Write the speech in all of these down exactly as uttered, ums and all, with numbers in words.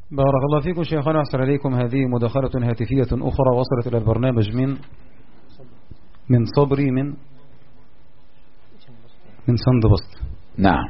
بارك الله فيكم شيخنا، أحسن إليكم. هذه مداخلة هاتفية أخرى وصلت إلى البرنامج من من صبري من من سندبسط. نعم.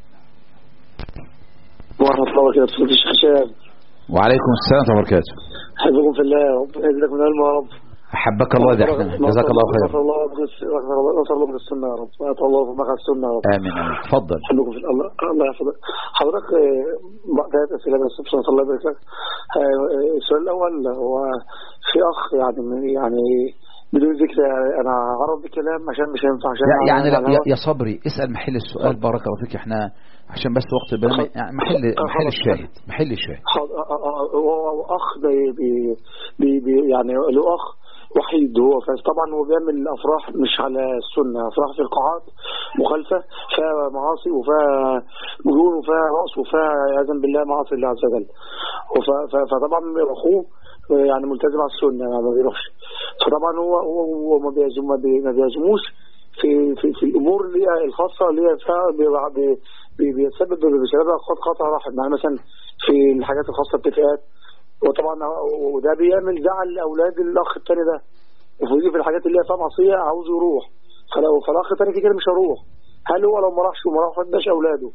ورحمة الله وبركاته. الشيخ شاب. وعليكم السلام ورحمة الله وبركاته. حفظكم في الله ربنا يجزاكم من علم يا رب. أحبك الله ذا احنا جزاك الله خير. نصر الله نصر الله من السنة يا رب. نصر الله مع السنة يا رب. آمين آمين. تفضل. حبكم في الله الله يحفظك. حضرتك ثلاث أسئلة بس بسم الله يبارك لك. السؤال الأول هو في أخ يعني يعني بدون ذكر أنا عرض بكلام عشان مش هينفع عشان يعني لا يا, يا صبري اسأل محل السؤال. بارك الله فيك. احنا عشان بس وقت البرنامج يعني محل محل الشاهد محل الشاهد. هو أخ بي بي بي يعني له أخ وحيد هو طبعا هو بيعمل أفراح مش على السنة، أفراح في القاعات مخالفة فيها معاصي وفيها مجون وفيها رأس وفيها عياذا بالله معاصي الله عز وجل. فطبعا أخوه يعني ملتزم على السنة يعني ما بيروحش، فطبعا هو هو هو ما بيعزم ما بيعزموش في في في الأمور اللي هي الخاصة اللي هي فيها بيسبب بسببها قطع رحم، يعني مثلا في الحاجات الخاصة اتفاقات، وطبعا وده بيعمل زعل لاولاد الاخ الثاني ده، وفي في الحاجات اللي هي فيها معصيه عاوز يروح، فلو فالاخ الثاني كده مش هيروح. هل هو لو ما راحش وما راحش اولاده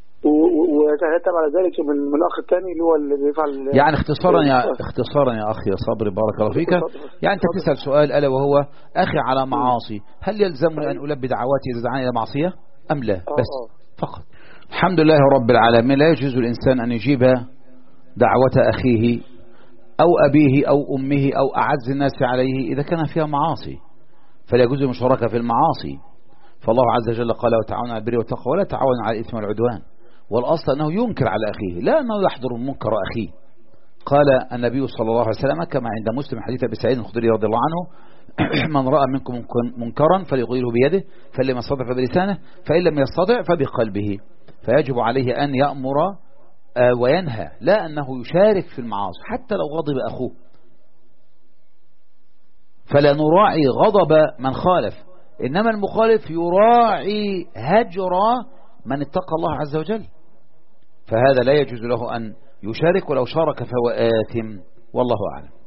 ويترتب على ذلك من من الاخ الثاني اللي هو اللي بيفعل؟ يعني اختصارا يا اختصارا يا اخي يا صبري بارك الله فيك، يعني انت تسال سؤال الا وهو اخي على معاصي، هل يلزمني ان البي دعواتي اذا دعاني الى معصيه ام لا؟ بس فقط. الحمد لله رب العالمين. لا يجوز الانسان ان يجيب دعوة أخيه أو أبيه أو أمه أو أعز الناس عليه إذا كان فيها معاصي، فلا يجوز المشاركة في المعاصي. فالله عز وجل قال وتعاونوا على البر والتقوى ولا تعاونوا على الإثم والعدوان، والأصل أنه ينكر على أخيه لا أنه يحضر منكر أخيه. قال النبي صلى الله عليه وسلم كما عند مسلم حديث أبي سعيد الخدري رضي الله عنه من رأى منكم منكرا فليغيره بيده فإن لم يستطع فبلسانه فإن لم يستطع فبقلبه. فيجب عليه أن يأمر وينهى، لا أنه يشارك في المعاصي حتى لو غضب أخوه. فلا نراعي غضب من خالف، إنما المخالف يراعي هجر من اتقى الله عز وجل، فهذا لا يجوز له أن يشارك، ولو شارك فهو آثم والله أعلم.